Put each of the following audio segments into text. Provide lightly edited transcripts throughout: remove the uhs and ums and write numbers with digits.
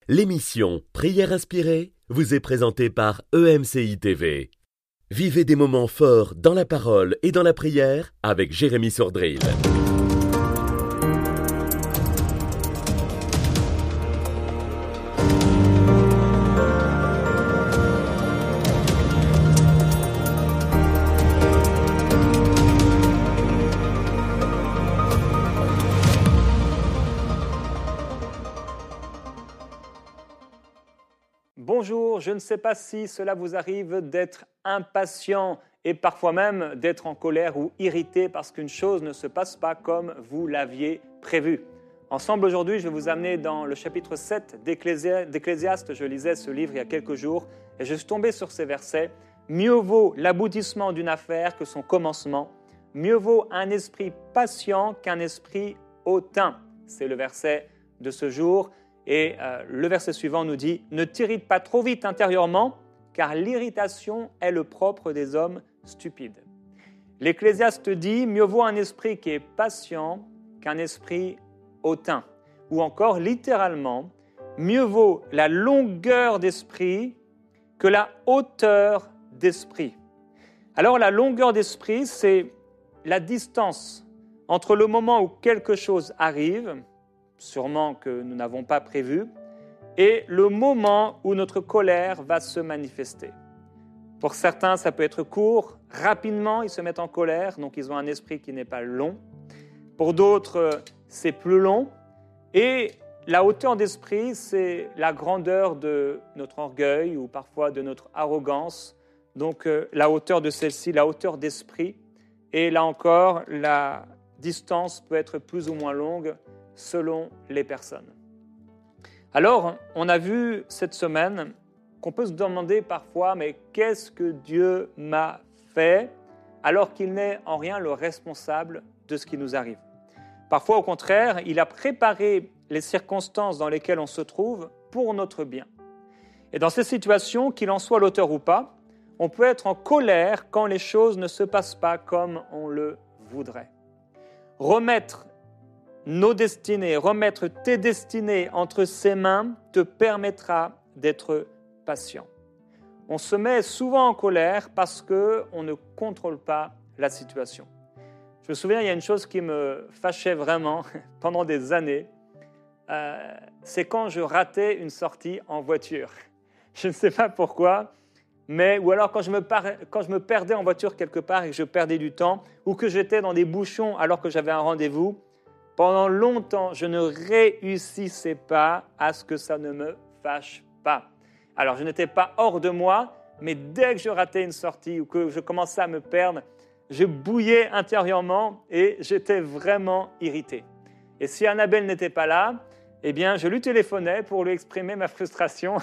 L'émission Prière inspirée vous est présentée par EMCI TV. Vivez des moments forts dans la parole et dans la prière avec Jérémy Sordrill. Bonjour, je ne sais pas si cela vous arrive d'être impatient et parfois même d'être en colère ou irrité parce qu'une chose ne se passe pas comme vous l'aviez prévu. Ensemble aujourd'hui, je vais vous amener dans le chapitre 7 d'Ecclésiaste. Je lisais ce livre il y a quelques jours et je suis tombé sur ces versets. Mieux vaut l'aboutissement d'une affaire que son commencement. Mieux vaut un esprit patient qu'un esprit hautain. C'est le verset de ce jour. Et le verset suivant nous dit « Ne t'irrite pas trop vite intérieurement, car l'irritation est le propre des hommes stupides. » L'Ecclésiaste dit « Mieux vaut un esprit qui est patient qu'un esprit hautain. » Ou encore, littéralement, « Mieux vaut la longueur d'esprit que la hauteur d'esprit. » Alors, la longueur d'esprit, c'est la distance entre le moment où quelque chose arrive, sûrement que nous n'avons pas prévu, et le moment où notre colère va se manifester. Pour certains, ça peut être court, rapidement ils se mettent en colère, donc ils ont un esprit qui n'est pas long. Pour d'autres, c'est plus long. Et la hauteur d'esprit, c'est la grandeur de notre orgueil ou parfois de notre arrogance. Donc la hauteur de celle-ci, la hauteur d'esprit. Et là encore, la distance peut être plus ou moins longue selon les personnes. Alors, on a vu cette semaine qu'on peut se demander parfois, mais qu'est-ce que Dieu m'a fait alors qu'il n'est en rien le responsable de ce qui nous arrive? Parfois, au contraire, il a préparé les circonstances dans lesquelles on se trouve pour notre bien. Et dans ces situations, qu'il en soit l'auteur ou pas, on peut être en colère quand les choses ne se passent pas comme on le voudrait. Remettre nos destinées, remettre tes destinées entre ses mains te permettra d'être patient. On se met souvent en colère parce qu'on ne contrôle pas la situation. Je me souviens, il y a une chose qui me fâchait vraiment pendant des années, c'est quand je ratais une sortie en voiture. Je ne sais pas pourquoi, ou alors quand je me perdais en voiture quelque part et que je perdais du temps, ou que j'étais dans des bouchons alors que j'avais un rendez-vous. Pendant longtemps, je ne réussissais pas à ce que ça ne me fâche pas. Alors, je n'étais pas hors de moi, mais dès que je ratais une sortie ou que je commençais à me perdre, je bouillais intérieurement et j'étais vraiment irrité. Et si Annabelle n'était pas là, eh bien, je lui téléphonais pour lui exprimer ma frustration.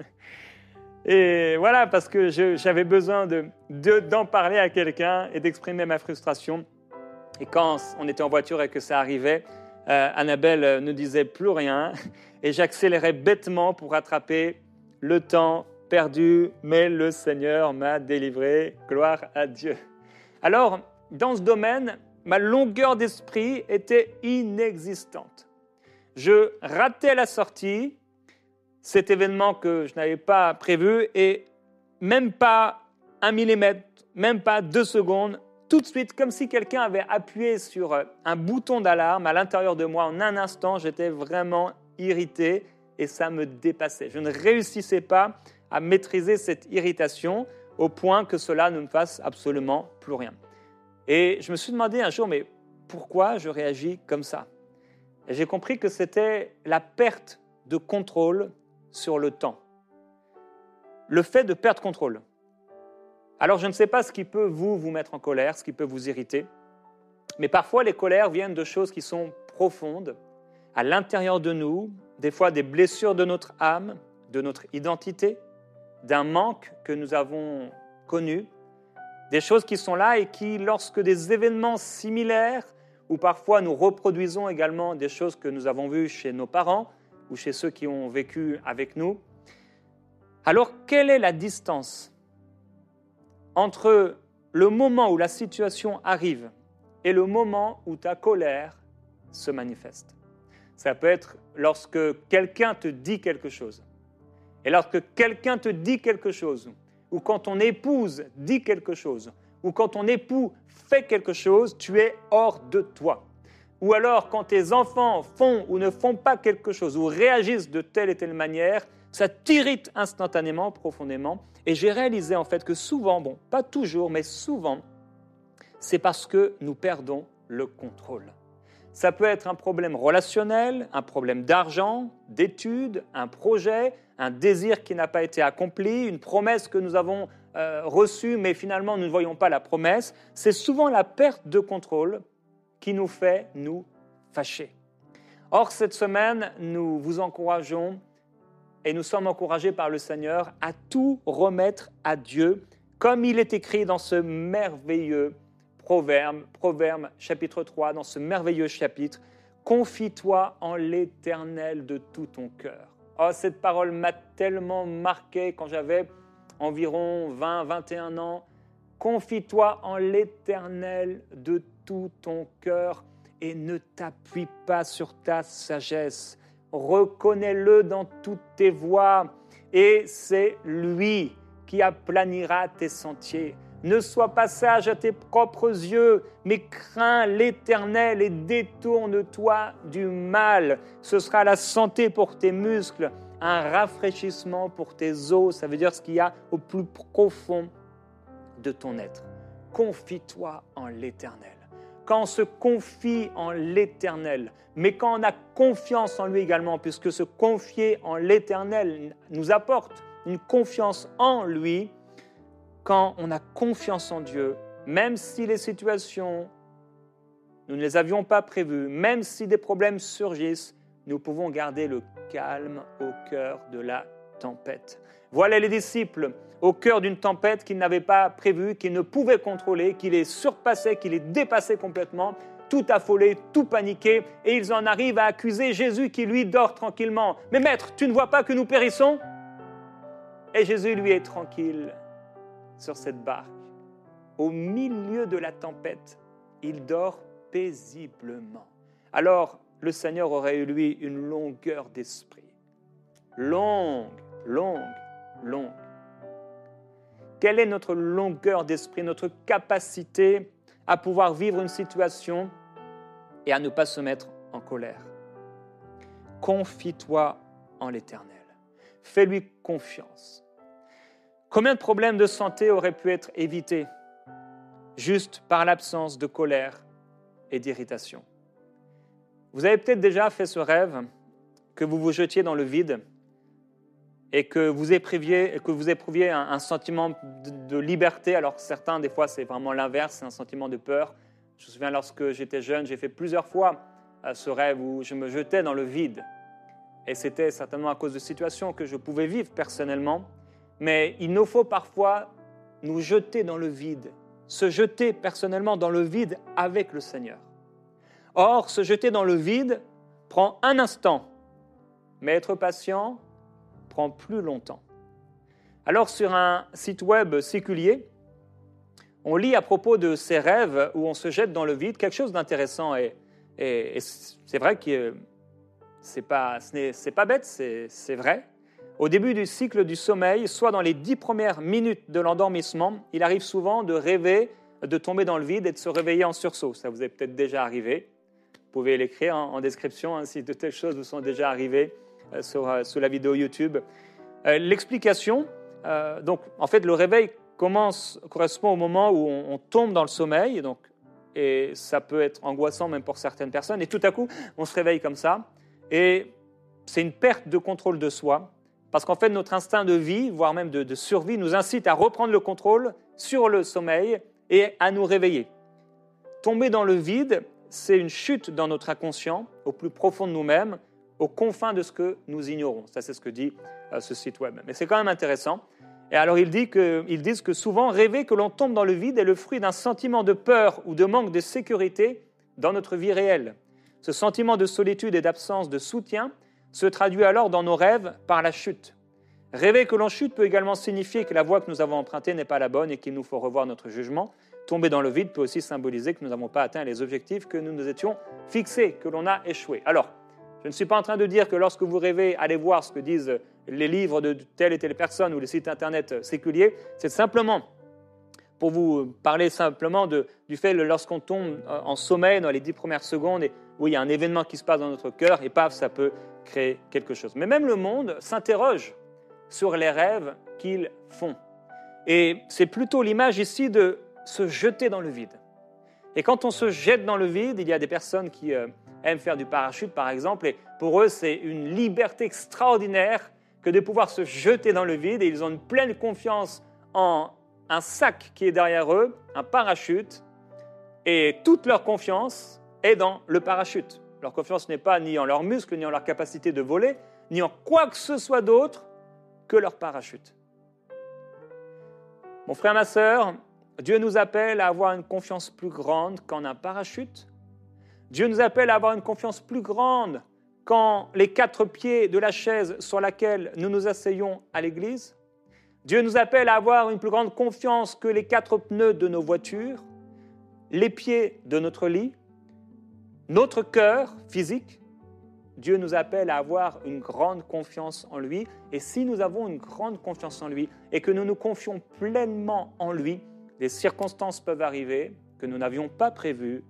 Et voilà, parce que j'avais besoin d'en parler à quelqu'un et d'exprimer ma frustration. Et quand on était en voiture et que ça arrivait, Annabelle ne disait plus rien et j'accélérais bêtement pour rattraper le temps perdu, mais le Seigneur m'a délivré, gloire à Dieu. Alors, dans ce domaine, ma longueur d'esprit était inexistante. Je ratais la sortie, cet événement que je n'avais pas prévu, et même pas 1 millimètre, même pas 2 secondes, tout de suite, comme si quelqu'un avait appuyé sur un bouton d'alarme à l'intérieur de moi. En un instant, j'étais vraiment irrité et ça me dépassait. Je ne réussissais pas à maîtriser cette irritation au point que cela ne me fasse absolument plus rien. Et je me suis demandé un jour, mais pourquoi je réagis comme ça? Et j'ai compris que c'était la perte de contrôle sur le temps. Le fait de perdre contrôle. Alors, je ne sais pas ce qui peut vous mettre en colère, ce qui peut vous irriter, mais parfois les colères viennent de choses qui sont profondes, à l'intérieur de nous, des fois des blessures de notre âme, de notre identité, d'un manque que nous avons connu, des choses qui sont là et qui, lorsque des événements similaires, ou parfois nous reproduisons également des choses que nous avons vues chez nos parents ou chez ceux qui ont vécu avec nous, alors quelle est la distance entre le moment où la situation arrive et le moment où ta colère se manifeste? Ça peut être lorsque quelqu'un te dit quelque chose. Et lorsque quelqu'un te dit quelque chose, ou quand ton épouse dit quelque chose, ou quand ton époux fait quelque chose, tu es hors de toi. Ou alors quand tes enfants font ou ne font pas quelque chose, ou réagissent de telle et telle manière, ça t'irrite instantanément, profondément. Et j'ai réalisé en fait que souvent, bon, pas toujours, mais souvent, c'est parce que nous perdons le contrôle. Ça peut être un problème relationnel, un problème d'argent, d'études, un projet, un désir qui n'a pas été accompli, une promesse que nous avons reçue, mais finalement nous ne voyons pas la promesse. C'est souvent la perte de contrôle qui nous fait nous fâcher. Or, cette semaine, nous vous encourageons et nous sommes encouragés par le Seigneur à tout remettre à Dieu, comme il est écrit dans ce merveilleux Proverbe chapitre 3, dans ce merveilleux chapitre, « Confie-toi en l'Éternel de tout ton cœur ». Oh, cette parole m'a tellement marqué quand j'avais environ 20-21 ans. « Confie-toi en l'Éternel de tout ton cœur et ne t'appuie pas sur ta sagesse. Reconnais-le dans toutes tes voies et c'est lui qui aplanira tes sentiers. » Ne sois pas sage à tes propres yeux, mais crains l'Éternel et détourne-toi du mal. Ce sera la santé pour tes muscles, un rafraîchissement pour tes os. Ça veut dire ce qu'il y a au plus profond de ton être. Confie-toi en l'Éternel. Quand on se confie en l'Éternel, mais quand on a confiance en lui également, puisque se confier en l'Éternel nous apporte une confiance en lui, quand on a confiance en Dieu, même si les situations, nous ne les avions pas prévues, même si des problèmes surgissent, nous pouvons garder le calme au cœur de la tempête. Voilà les disciples au cœur d'une tempête qu'ils n'avaient pas prévue, qu'ils ne pouvaient contrôler, qui les surpassait, qui les dépassait complètement, tout affolés, tout paniqués, et ils en arrivent à accuser Jésus qui, lui, dort tranquillement. « Mais maître, tu ne vois pas que nous périssons ?» Et Jésus, lui, est tranquille sur cette barque. Au milieu de la tempête, il dort paisiblement. Alors, le Seigneur aurait eu, lui, une longueur d'esprit. Longue. Quelle est notre longueur d'esprit, notre capacité à pouvoir vivre une situation et à ne pas se mettre en colère? Confie-toi en l'Éternel. Fais-lui confiance. Combien de problèmes de santé auraient pu être évités juste par l'absence de colère et d'irritation? Vous avez peut-être déjà fait ce rêve que vous vous jetiez dans le vide et que vous éprouviez un sentiment de liberté. Alors certains, des fois, c'est vraiment l'inverse, c'est un sentiment de peur. Je me souviens, lorsque j'étais jeune, j'ai fait plusieurs fois ce rêve où je me jetais dans le vide. Et c'était certainement à cause de situations que je pouvais vivre personnellement. Mais il nous faut parfois nous jeter dans le vide, se jeter personnellement dans le vide avec le Seigneur. Or, se jeter dans le vide prend un instant, mais être patient prend plus longtemps. Alors, sur un site web séculier, on lit à propos de ces rêves où on se jette dans le vide quelque chose d'intéressant. Et c'est vrai que ce n'est pas bête, c'est vrai. Au début du cycle du sommeil, soit dans les 10 premières minutes de l'endormissement, il arrive souvent de rêver, de tomber dans le vide et de se réveiller en sursaut. Ça vous est peut-être déjà arrivé. Vous pouvez l'écrire en description si de telles choses vous sont déjà arrivées sous la vidéo YouTube. L'explication, donc en fait le réveil correspond au moment où on tombe dans le sommeil, et ça peut être angoissant même pour certaines personnes, et tout à coup on se réveille comme ça, et c'est une perte de contrôle de soi. Parce qu'en fait, notre instinct de vie, voire même de survie, nous incite à reprendre le contrôle sur le sommeil et à nous réveiller. Tomber dans le vide, c'est une chute dans notre inconscient, au plus profond de nous-mêmes, aux confins de ce que nous ignorons. Ça, c'est ce que dit ce site web. Mais c'est quand même intéressant. Et alors, ils disent que souvent, rêver que l'on tombe dans le vide est le fruit d'un sentiment de peur ou de manque de sécurité dans notre vie réelle. Ce sentiment de solitude et d'absence de soutien se traduit alors dans nos rêves par la chute. Rêver que l'on chute peut également signifier que la voie que nous avons empruntée n'est pas la bonne et qu'il nous faut revoir notre jugement. Tomber dans le vide peut aussi symboliser que nous n'avons pas atteint les objectifs que nous nous étions fixés, que l'on a échoué. Alors, Je ne suis pas en train de dire que lorsque vous rêvez, allez voir ce que disent les livres de telle et telle personne ou les sites internet séculiers. C'est simplement pour vous parler simplement du fait que lorsqu'on tombe en sommeil dans les 10 premières secondes, et où il y a un événement qui se passe dans notre cœur, et paf, ça peut créer quelque chose. Mais même le monde s'interroge sur les rêves qu'ils font. Et c'est plutôt l'image ici de se jeter dans le vide. Et quand on se jette dans le vide, il y a des personnes qui aiment faire du parachute, par exemple, et pour eux, c'est une liberté extraordinaire que de pouvoir se jeter dans le vide, et ils ont une pleine confiance en un sac qui est derrière eux, un parachute, et toute leur confiance est dans le parachute. Leur confiance n'est pas ni en leurs muscles, ni en leur capacité de voler, ni en quoi que ce soit d'autre que leur parachute. Mon frère, ma sœur, Dieu nous appelle à avoir une confiance plus grande qu'en un parachute. Dieu nous appelle à avoir une confiance plus grande qu'en les 4 pieds de la chaise sur laquelle nous nous asseyons à l'église. Dieu nous appelle à avoir une plus grande confiance que les 4 pneus de nos voitures, les pieds de notre lit, notre cœur physique. Dieu nous appelle à avoir une grande confiance en lui. Et si nous avons une grande confiance en lui et que nous nous confions pleinement en lui, des circonstances peuvent arriver que nous n'avions pas prévues,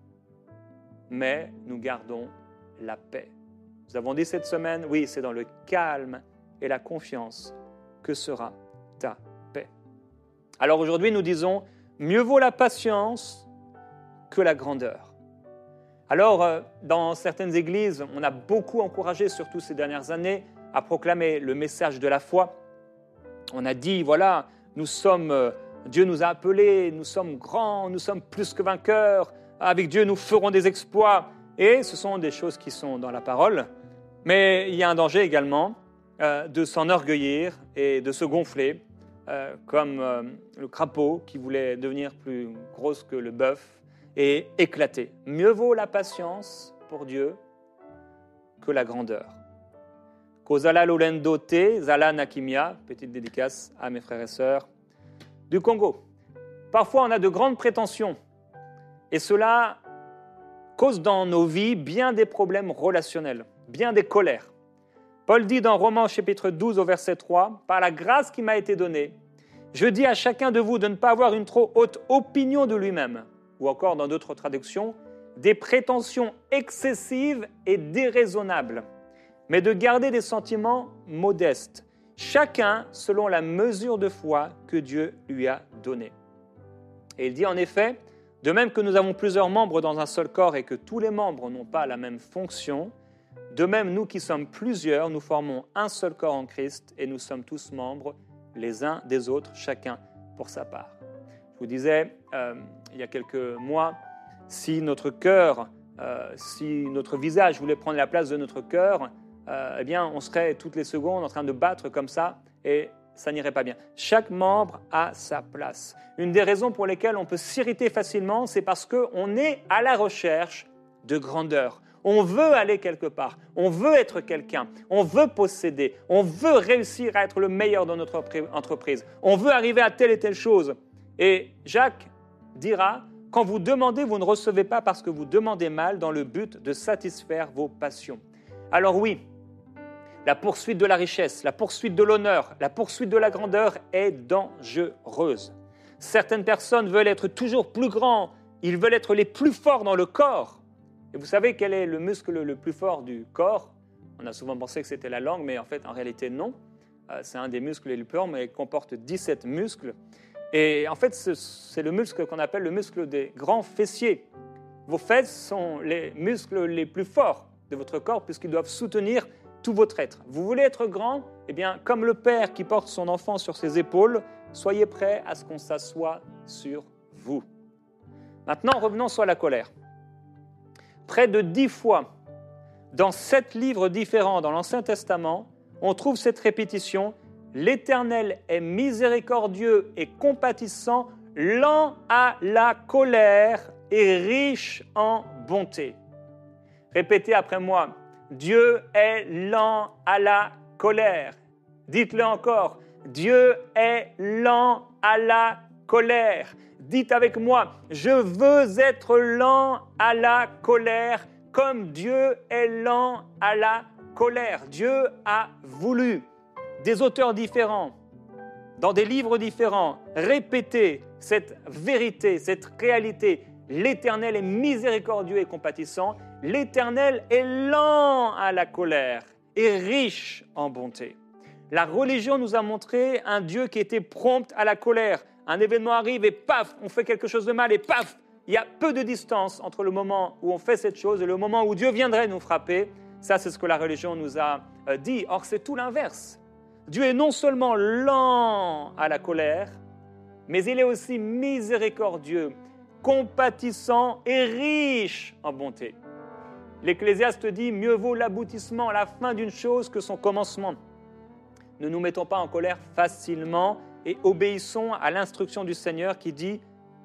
mais nous gardons la paix. Nous avons dit cette semaine, oui, c'est dans le calme et la confiance que sera ta paix. Alors aujourd'hui, nous disons, mieux vaut la patience que la grandeur. Alors, dans certaines églises, on a beaucoup encouragé, surtout ces dernières années, à proclamer le message de la foi. On a dit, voilà, Dieu nous a appelés, nous sommes grands, nous sommes plus que vainqueurs, avec Dieu nous ferons des exploits. Et ce sont des choses qui sont dans la parole, mais il y a un danger également de s'enorgueillir et de se gonfler, comme le crapaud qui voulait devenir plus grosse que le bœuf, et éclater. Mieux vaut la patience pour Dieu que la grandeur. Kozala Lolendo Te, Zala Nakimia, petite dédicace à mes frères et sœurs du Congo. Parfois, on a de grandes prétentions et cela cause dans nos vies bien des problèmes relationnels, bien des colères. Paul dit dans Romains chapitre 12 au verset 3, « Par la grâce qui m'a été donnée, je dis à chacun de vous de ne pas avoir une trop haute opinion de lui-même. » Ou encore dans d'autres traductions, des prétentions excessives et déraisonnables, mais de garder des sentiments modestes, chacun selon la mesure de foi que Dieu lui a donnée. Et il dit en effet, de même que nous avons plusieurs membres dans un seul corps et que tous les membres n'ont pas la même fonction, de même nous qui sommes plusieurs, nous formons un seul corps en Christ et nous sommes tous membres les uns des autres, chacun pour sa part. Je vous disais, il y a quelques mois, si notre cœur, si notre visage voulait prendre la place de notre cœur, eh bien, on serait toutes les secondes en train de battre comme ça et ça n'irait pas bien. Chaque membre a sa place. Une des raisons pour lesquelles on peut s'irriter facilement, c'est parce qu'on est à la recherche de grandeur. On veut aller quelque part, on veut être quelqu'un, on veut posséder, on veut réussir à être le meilleur dans notre entreprise, on veut arriver à telle et telle chose. Et Jacques dira, quand vous demandez, vous ne recevez pas parce que vous demandez mal dans le but de satisfaire vos passions. Alors oui, la poursuite de la richesse, la poursuite de l'honneur, la poursuite de la grandeur est dangereuse. Certaines personnes veulent être toujours plus grands, ils veulent être les plus forts dans le corps. Et vous savez quel est le muscle le plus fort du corps? On a souvent pensé que c'était la langue, mais en fait, en réalité, non. C'est un des muscles les plus forts, mais il comporte 17 muscles. Et en fait, c'est le muscle qu'on appelle le muscle des grands fessiers. Vos fesses sont les muscles les plus forts de votre corps puisqu'ils doivent soutenir tout votre être. Vous voulez être grand? Eh bien, comme le père qui porte son enfant sur ses épaules, soyez prêts à ce qu'on s'assoie sur vous. Maintenant, revenons sur la colère. Près de 10 fois, dans 7 livres différents dans l'Ancien Testament, on trouve cette répétition « L'Éternel est miséricordieux et compatissant, lent à la colère et riche en bonté. » Répétez après moi « Dieu est lent à la colère. » Dites-le encore « Dieu est lent à la colère. » Dites avec moi « Je veux être lent à la colère comme Dieu est lent à la colère. Dieu a voulu des auteurs différents, dans des livres différents, répéter cette vérité, cette réalité. L'Éternel est miséricordieux et compatissant. L'Éternel est lent à la colère et riche en bonté. La religion nous a montré un Dieu qui était prompt à la colère. Un événement arrive et paf, on fait quelque chose de mal et paf, il y a peu de distance entre le moment où on fait cette chose et le moment où Dieu viendrait nous frapper. Ça, c'est ce que la religion nous a dit. Or, c'est tout l'inverse. Dieu est non seulement lent à la colère, mais il est aussi miséricordieux, compatissant et riche en bonté. L'Ecclésiaste dit « Mieux vaut l'aboutissement à la fin d'une chose que son commencement ». Ne nous mettons pas en colère facilement et obéissons à l'instruction du Seigneur qui dit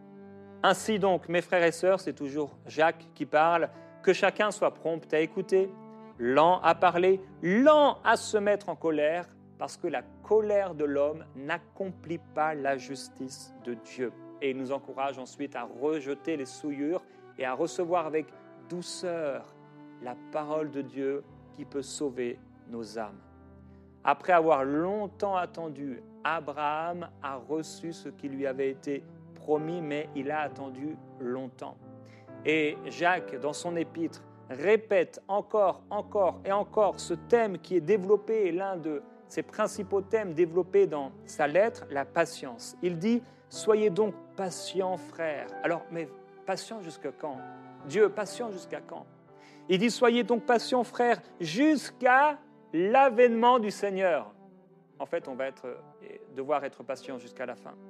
« Ainsi donc, mes frères et sœurs, c'est toujours Jacques qui parle, que chacun soit prompt à écouter, lent à parler, lent à se mettre en colère, parce que la colère de l'homme n'accomplit pas la justice de Dieu. » Et il nous encourage ensuite à rejeter les souillures et à recevoir avec douceur la parole de Dieu qui peut sauver nos âmes. Après avoir longtemps attendu, Abraham a reçu ce qui lui avait été promis, mais il a attendu longtemps. Et Jacques, dans son épître, répète encore et encore ce thème qui est développé, l'un de ses principaux thèmes développés dans sa lettre, la patience. Il dit « Soyez donc patients, frères ». Alors, mais patients jusqu'à quand? Dieu, patient jusqu'à quand? Il dit « Soyez donc patients, frères, jusqu'à l'avènement du Seigneur ». En fait, on va devoir être patient jusqu'à la fin.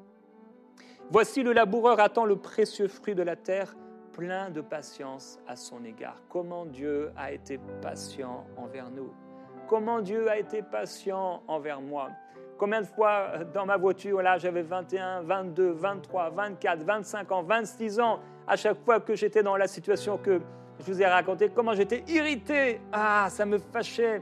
« Voici le laboureur attend le précieux fruit de la terre, plein de patience à son égard. » Comment Dieu a été patient envers nous. Comment Dieu a été patient envers moi. Combien de fois dans ma voiture, là, j'avais 21, 22, 23, 24, 25 ans, 26 ans, à chaque fois que j'étais dans la situation que je vous ai racontée, comment j'étais irrité. Ah, ça me fâchait.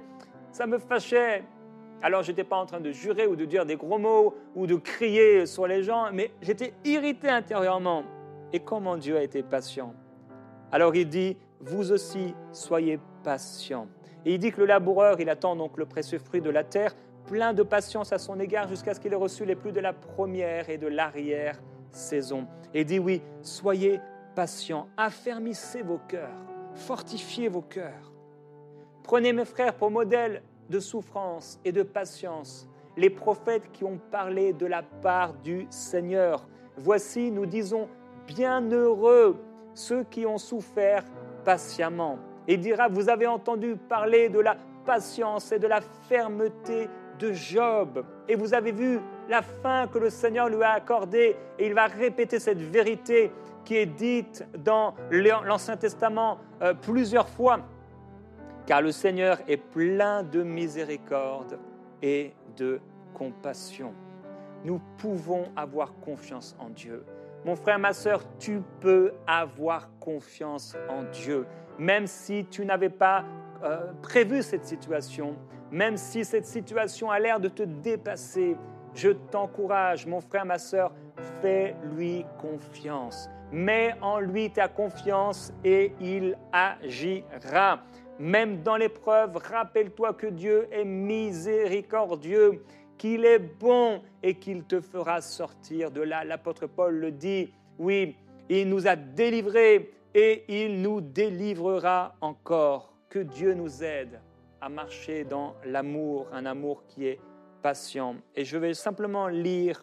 Alors, je n'étais pas en train de jurer ou de dire des gros mots ou de crier sur les gens, mais j'étais irrité intérieurement. Et comment Dieu a été patient. Alors, il dit, vous aussi, soyez patients. Et il dit que le laboureur, il attend donc le précieux fruit de la terre, plein de patience à son égard, jusqu'à ce qu'il ait reçu les plus de la première et de l'arrière-saison. Et il dit, oui, soyez patients, affermissez vos cœurs, fortifiez vos cœurs. Prenez, mes frères, pour modèle de souffrance et de patience les prophètes qui ont parlé de la part du Seigneur. Voici, nous disons, bienheureux ceux qui ont souffert patiemment. Et il dira, vous avez entendu parler de la patience et de la fermeté de Job. Et vous avez vu la fin que le Seigneur lui a accordée. Et il va répéter cette vérité qui est dite dans l'Ancien Testament plusieurs fois. Car le Seigneur est plein de miséricorde et de compassion. Nous pouvons avoir confiance en Dieu. Mon frère, ma sœur, tu peux avoir confiance en Dieu. Même si tu n'avais pas prévu cette situation, même si cette situation a l'air de te dépasser, je t'encourage, mon frère, ma sœur, fais-lui confiance. Mets en lui ta confiance et il agira. Même dans l'épreuve, rappelle-toi que Dieu est miséricordieux, qu'il est bon et qu'il te fera sortir de là. L'apôtre Paul le dit, oui, il nous a délivrés et il nous délivrera encore. Que Dieu nous aide à marcher dans l'amour, un amour qui est patient. Et je vais simplement lire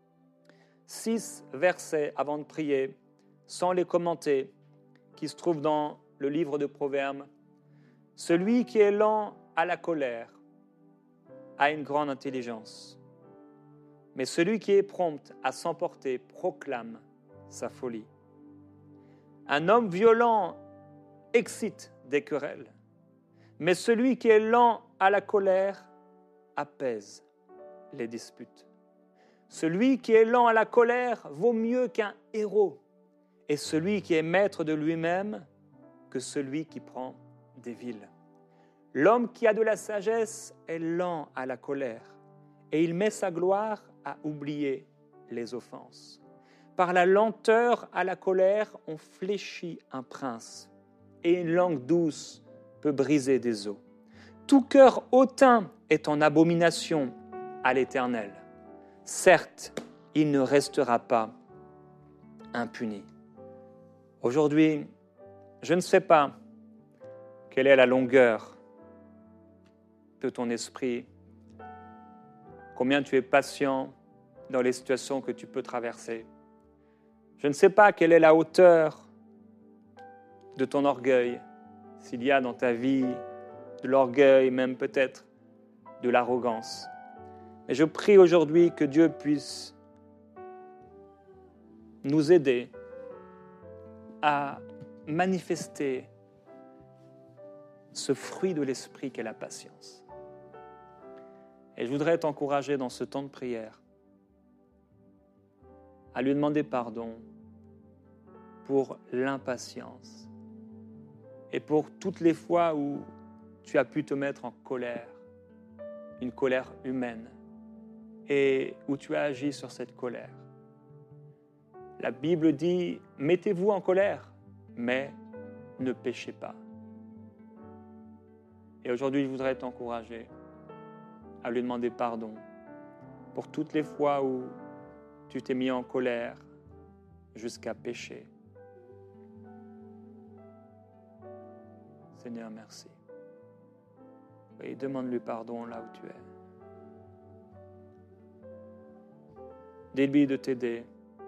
6 versets avant de prier, sans les commenter, qui se trouvent dans le livre de Proverbes. Celui qui est lent à la colère a une grande intelligence, mais celui qui est prompt à s'emporter proclame sa folie. Un homme violent excite des querelles, mais celui qui est lent à la colère apaise les disputes. Celui qui est lent à la colère vaut mieux qu'un héros, et celui qui est maître de lui-même que celui qui prend des villes. L'homme qui a de la sagesse est lent à la colère, et il met sa gloire à oublier les offenses. Par la lenteur à la colère, on fléchit un prince, et une langue douce peut briser des os. Tout cœur hautain est en abomination à l'Éternel. Certes, il ne restera pas impuni. Aujourd'hui, je ne sais pas quelle est la longueur de ton esprit, combien tu es patient dans les situations que tu peux traverser. Je ne sais pas quelle est la hauteur de ton orgueil, s'il y a dans ta vie de l'orgueil, même peut-être de l'arrogance. Mais je prie aujourd'hui que Dieu puisse nous aider à manifester ce fruit de l'esprit qu'est la patience. Et je voudrais t'encourager dans ce temps de prière à lui demander pardon pour l'impatience et pour toutes les fois où tu as pu te mettre en colère, une colère humaine, et où tu as agi sur cette colère. La Bible dit « Mettez-vous en colère, mais ne péchez pas ». Et aujourd'hui, je voudrais t'encourager à lui demander pardon pour toutes les fois où tu t'es mis en colère jusqu'à pécher. Seigneur, merci. Et demande-lui pardon là où tu es. Dis-lui de t'aider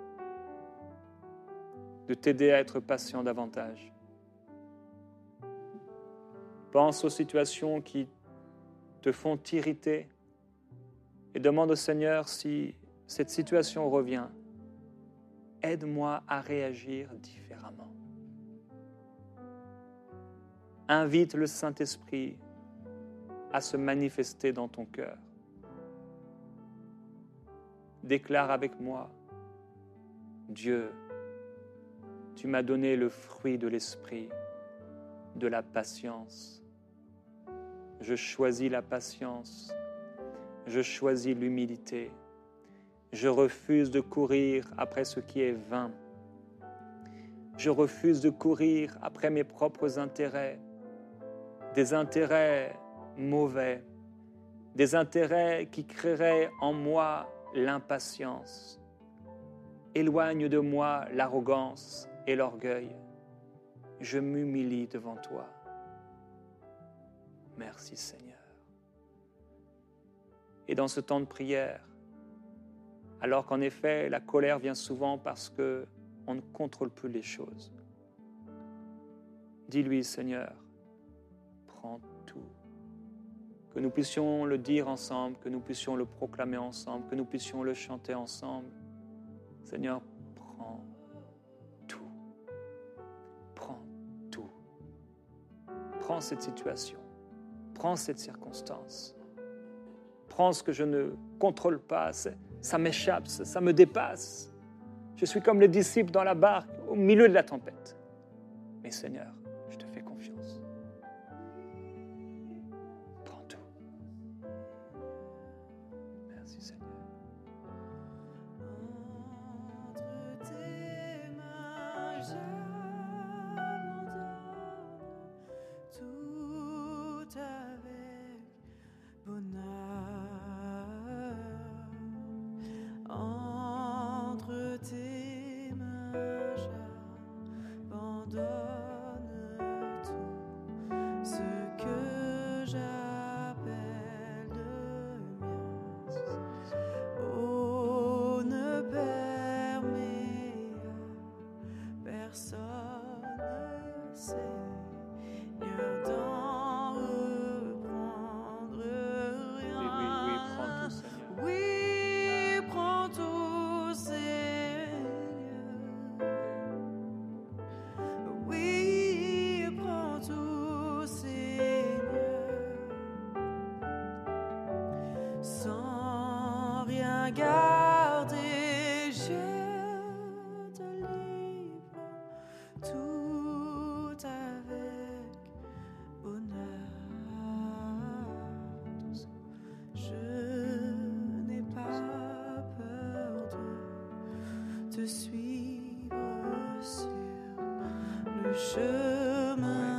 à être patient davantage. Pense aux situations qui te font t'irriter et demande au Seigneur si cette situation revient. Aide-moi à réagir différemment. Invite le Saint-Esprit à se manifester dans ton cœur. Déclare avec moi, Dieu, tu m'as donné le fruit de l'esprit, de la patience. Je choisis la patience, je choisis l'humilité. Je refuse de courir après ce qui est vain. Je refuse de courir après mes propres intérêts, des intérêts mauvais, des intérêts qui créeraient en moi l'impatience. Éloigne de moi l'arrogance et l'orgueil. Je m'humilie devant toi. Merci Seigneur. Et dans ce temps de prière, alors qu'en effet la colère vient souvent parce qu'on ne contrôle plus les choses, dis-lui Seigneur, prends tout. Que nous puissions le dire ensemble, que nous puissions le proclamer ensemble, que nous puissions le chanter ensemble. Seigneur, prends tout. Prends tout. Prends cette situation. Prends cette circonstance. Prends ce que je ne contrôle pas. Ça m'échappe, ça me dépasse. Je suis comme les disciples dans la barque, au milieu de la tempête. Mais Seigneur, je te fais confiance. Prends tout. Merci Seigneur. Entre tes mains, j'abandonne tout avec bonheur. Entre tes mains, j'abandonne tout ce que j'appelle le mien. Oh, ne permets à personne, Seigneur, d'en reprendre rien. Oui, prends tout Seigneur. Oui, prends tout, Seigneur. Oui, prends tout, Seigneur. Sans rien garder, je te livre tout avec bonheur. Je n'ai pas peur de te suivre sur le chemin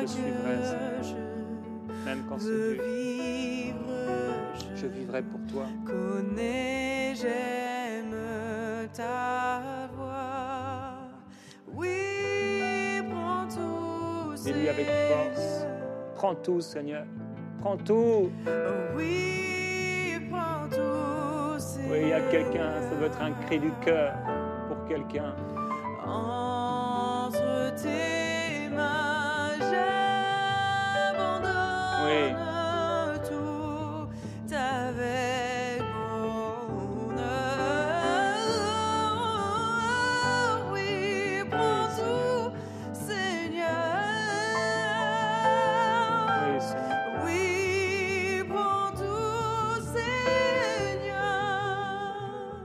te suivrai, Seigneur. Même quand c'est veux dur, vivre, je vivrai pour toi. connais, j'aime ta voix. Oui, prends tout, Dis-lui avec force. Prends tout, Seigneur. Prends tout. Oui, prends tout, Oui, il y a quelqu'un, ça doit être un cri du cœur pour quelqu'un. entre tes mains, j'abandonne tout avec bonheur. Oui, prends tout, Seigneur. Oui, Seigneur. Oui, prends tout, Seigneur.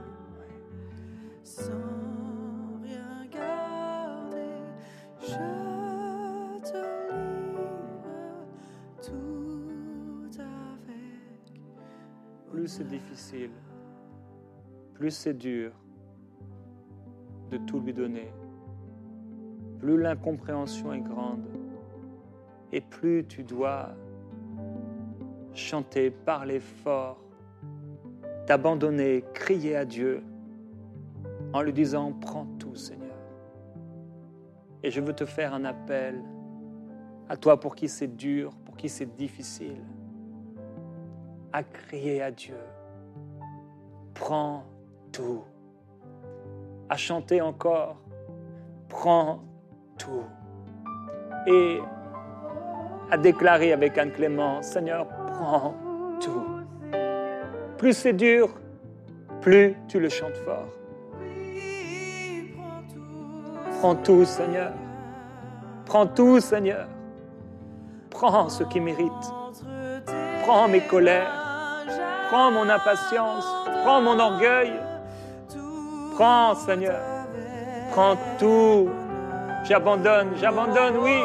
Sans rien garder, je te livre tout avec. Plus c'est difficile, plus c'est dur de tout lui donner, plus l'incompréhension est grande et plus tu dois chanter, parler fort, t'abandonner, crier à Dieu en lui disant « Prends tout, Seigneur ». Et je veux te faire un appel à toi pour qui c'est dur, pour qui c'est difficile, à crier à Dieu « Prends tout », à chanter encore « Prends tout » et à déclarer avec Anne Clément « Seigneur, prends tout ». Plus c'est dur, plus tu le chantes fort. Oui, prends tout, Prends tout, Seigneur. Prends tout, Seigneur. Prends ce qui mérite. entre tes Prends mes colères. mains, Prends mon impatience. Prends mon orgueil. tout Prends, Seigneur. Prends tout. J'abandonne, oui.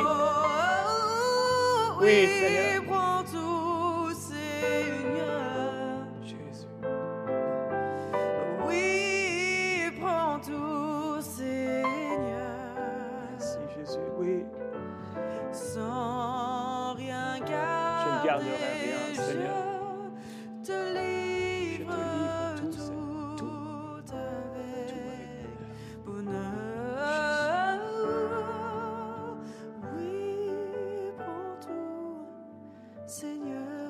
Oui, Seigneur. Prends tout, Seigneur. Jésus. Oui, prends tout, Seigneur. Merci, Jésus. Oui. Sans rien garder, Je ne garderai rien, Seigneur. Je te livre tout, Seigneur. Tout. avec bonheur. Oui, prends tout, Seigneur.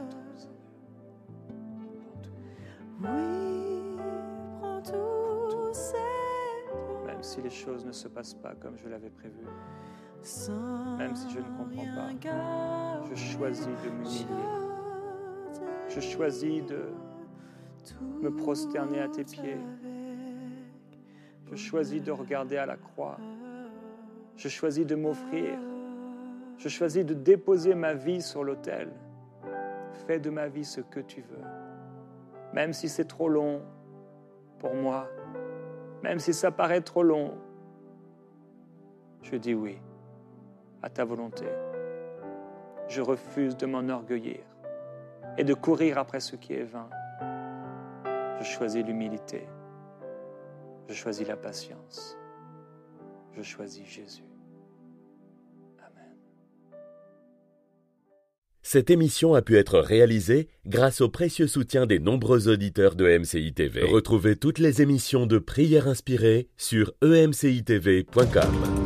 Oui, prends tout, Seigneur. Même si les choses ne se passent pas comme je l'avais prévu, Sans même si je ne comprends pas, rien garder, je choisis de m'humilier. Je choisis de me prosterner à tes pieds. Je choisis de regarder à la croix. Je choisis de m'offrir. Je choisis de déposer ma vie sur l'autel. Fais de ma vie ce que tu veux. Même si c'est trop long pour moi, même si ça paraît trop long, je dis oui à ta volonté. Je refuse de m'enorgueillir et de courir après ce qui est vain. Je choisis l'humilité. Je choisis la patience. Je choisis Jésus. Amen. Cette émission a pu être réalisée grâce au précieux soutien des nombreux auditeurs de MCI TV. Retrouvez toutes les émissions de Prières inspirées sur emcitv.com.